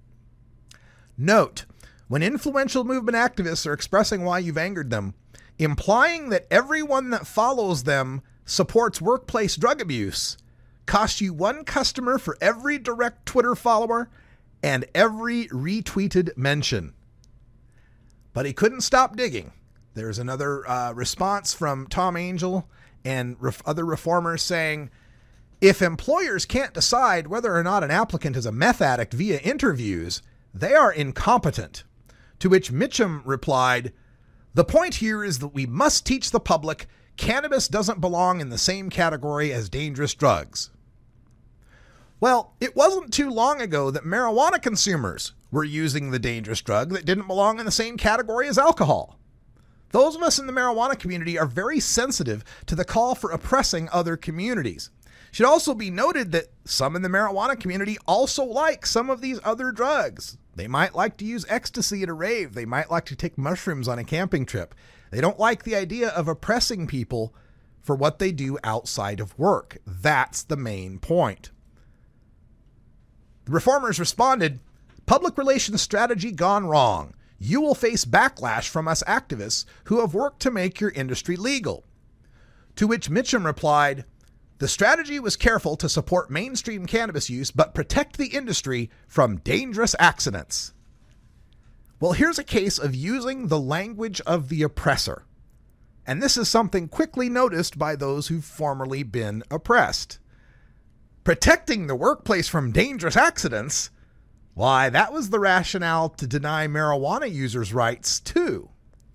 Note, when influential movement activists are expressing why you've angered them, implying that everyone that follows them supports workplace drug abuse costs you one customer for every direct Twitter follower and every retweeted mention. But he couldn't stop digging. There's another response from Tom Angel and other reformers saying, "If employers can't decide whether or not an applicant is a meth addict via interviews, they are incompetent." To which Mitchum replied, "The point here is that we must teach the public cannabis doesn't belong in the same category as dangerous drugs." Well, it wasn't too long ago that marijuana consumers were using the dangerous drug that didn't belong in the same category as alcohol. Those of us in the marijuana community are very sensitive to the call for oppressing other communities. It should also be noted that some in the marijuana community also like some of these other drugs. They might like to use ecstasy at a rave. They might like to take mushrooms on a camping trip. They don't like the idea of oppressing people for what they do outside of work. That's the main point. The reformers responded, "Public relations strategy gone wrong. You will face backlash from us activists who have worked to make your industry legal." To which Mitchum replied, "The strategy was careful to support mainstream cannabis use, but protect the industry from dangerous accidents." Well, here's a case of using the language of the oppressor. And this is something quickly noticed by those who've formerly been oppressed. Protecting the workplace from dangerous accidents? Why, that was the rationale to deny marijuana users' rights, too.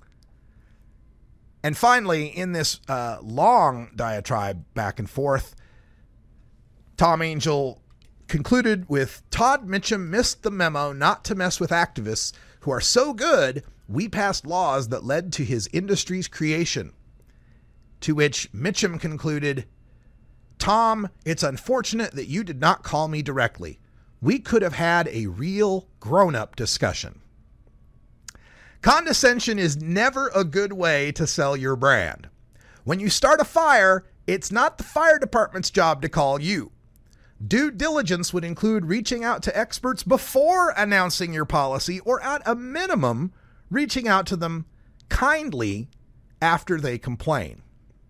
And finally, in this long diatribe back and forth, Tom Angel concluded with, "Todd Mitchum missed the memo not to mess with activists who are so good we passed laws that led to his industry's creation. To which Mitchum concluded, Tom, it's unfortunate that you did not call me directly. We could have had a real grown-up discussion. Condescension is never a good way to sell your brand. When you start a fire, it's not the fire department's job to call you. Due diligence would include reaching out to experts before announcing your policy, or at a minimum, reaching out to them kindly after they complain.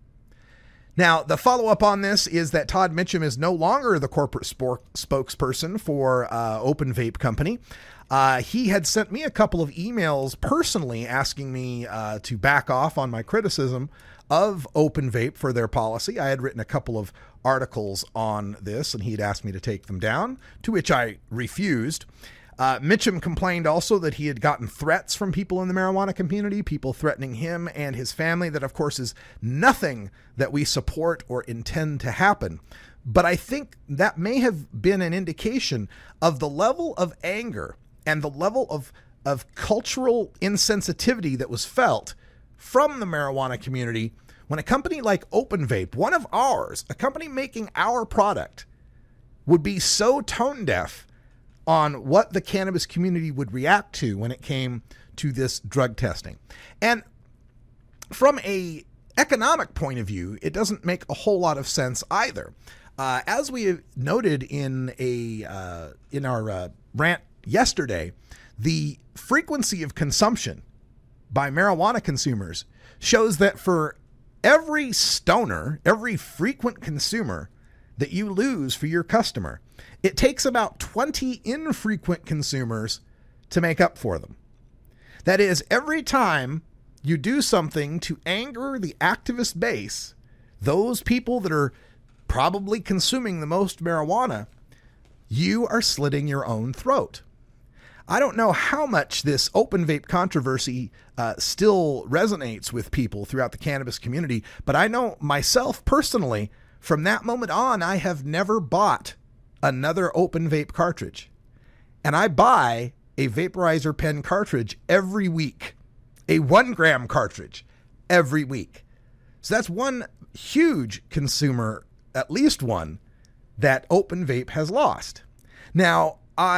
Now, the follow-up on this is that Todd Mitchum is no longer the corporate spokesperson for Open Vape Company. He had sent me a couple of emails personally asking me to back off on my criticism of Open Vape for their policy. I had written a couple of articles on this, and he'd asked me to take them down, to which I refused. Mitchum complained also that he had gotten threats from people in the marijuana community, people threatening him and his family. That, of course, is nothing that we support or intend to happen. But I think that may have been an indication of the level of anger and the level of cultural insensitivity that was felt from the marijuana community when a company like Open Vape, one of ours, a company making our product, would be so tone deaf on what the cannabis community would react to when it came to this drug testing. And from a economic point of view, it doesn't make a whole lot of sense either. As we noted in our rant yesterday, the frequency of consumption by marijuana consumers shows that for every stoner, every frequent consumer that you lose for your customer, it takes about 20 infrequent consumers to make up for them. That is, every time you do something to anger the activist base, those people that are probably consuming the most marijuana, you are slitting your own throat. I don't know how much this Open Vape controversy still resonates with people throughout the cannabis community, but I know myself personally, from that moment on, I have never bought another Open Vape cartridge. And I buy a vaporizer pen cartridge every week, a 1 gram cartridge every week. So that's one huge consumer, at least one, that Open Vape has lost. Now,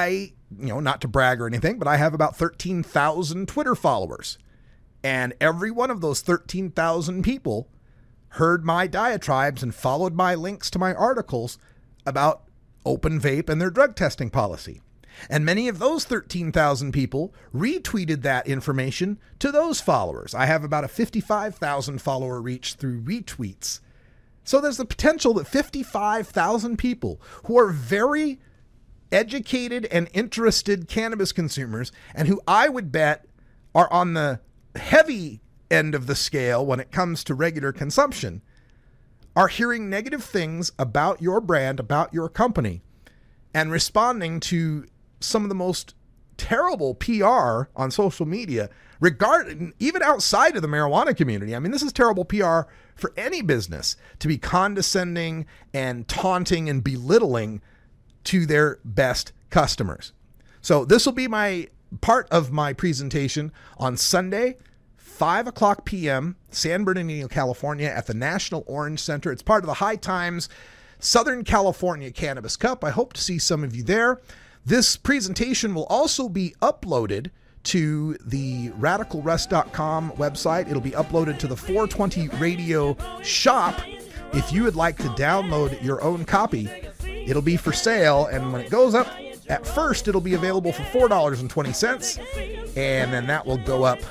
not to brag or anything, but I have about 13,000 Twitter followers. And every one of those 13,000 people heard my diatribes and followed my links to my articles about Open Vape and their drug testing policy. And many of those 13,000 people retweeted that information to those followers. I have about a 55,000 follower reach through retweets. So there's the potential that 55,000 people who are very educated and interested cannabis consumers, and who I would bet are on the heavy end of the scale when it comes to regular consumption, are hearing negative things about your brand, about your company, and responding to some of the most terrible PR on social media, regarding even outside of the marijuana community. I mean, this is terrible PR for any business to be condescending and taunting and belittling to their best customers. So this will be my part of my presentation on Sunday, 5:00 p.m., San Bernardino, California, at the National Orange Center. It's part of the High Times Southern California Cannabis Cup. I hope to see some of you there. This presentation will also be uploaded to the RadicalRuss.com website. It'll be uploaded to the 420 Radio shop. If you would like to download your own copy, it'll be for sale, and when it goes up, at first it'll be available for $4.20, and then that will go up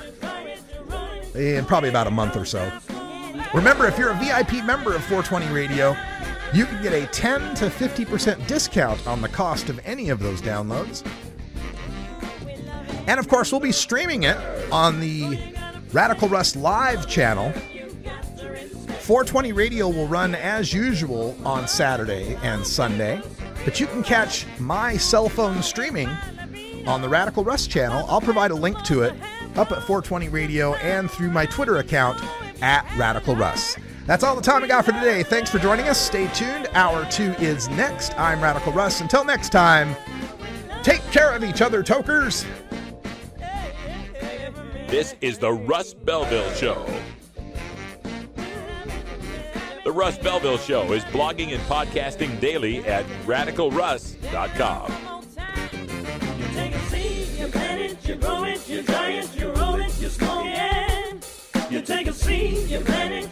in probably about a month or so. Remember, if you're a VIP member of 420 Radio, you can get a 10 to 50% discount on the cost of any of those downloads. And of course, we'll be streaming it on the Radical Russ Live channel. 420 Radio will run as usual on Saturday and Sunday, but you can catch my cell phone streaming on the Radical Russ channel. I'll provide a link to it up at 420 Radio and through my Twitter account at Radical Russ. That's all the time we got for today. Thanks for joining us. Stay tuned. Hour 2 is next. I'm Radical Russ. Until next time, take care of each other, tokers. This is the Russ Belville Show. The Russ Belville Show is blogging and podcasting daily at RadicalRuss.com. You take a seed, you plant it, you grow it, you dry it, you roll it, you smoke it. You take a seed, you plant it,